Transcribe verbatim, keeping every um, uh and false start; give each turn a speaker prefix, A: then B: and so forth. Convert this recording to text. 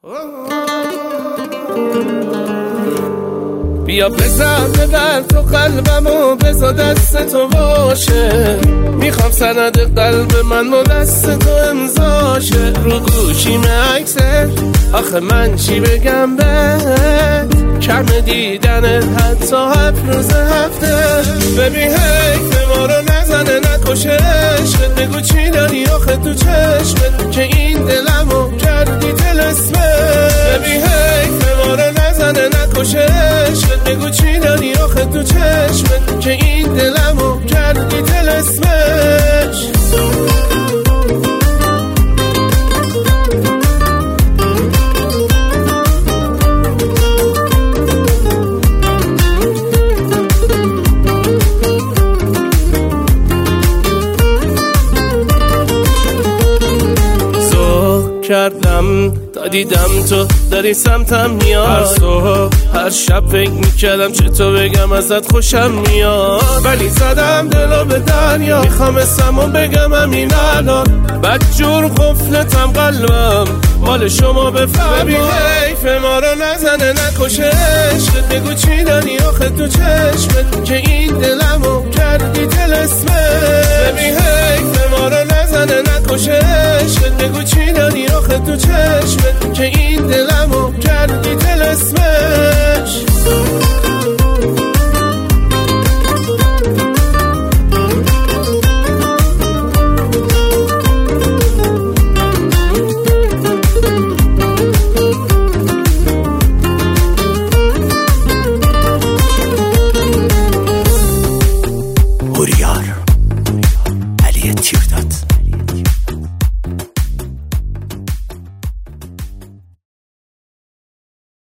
A: بیا بزن ببر تو قلبمو بزا دست تو باشه، میخوام سند قلب من با دست تو امضاشه. رو گوشیم عکست آخه من چی بگم بهت، کم دیدنت حتی هفت روز هفته. ببین حیف ما رو نزنه نکشه عشقت، بگو چی داری آخه تو چشمت که این دلمو کردی طلسمت. ببین حیف ما رو نزنه نکشه عشقت، بگو چی داری آخه تو چشمت که این دلمو کردی طلسمش. کردم تا دیدم تو داری سمتم میاد، هر صبح هر شب فکر میکردم چطور بگم ازت خوشم میاد، ولی زدم دلو به دریا، میخوام اسمو بگم همین الان، بد جور قفلتم قلبم مال شما بفرما. ببین حیف ما رو نزنه نکشه عشقت، بگو چی داری آخه تو چشمت که این دلمو کردی طلسمت. ببین حیف ما رو نزنه نکشه عشقت، بگو چی داری آخه تو چشمت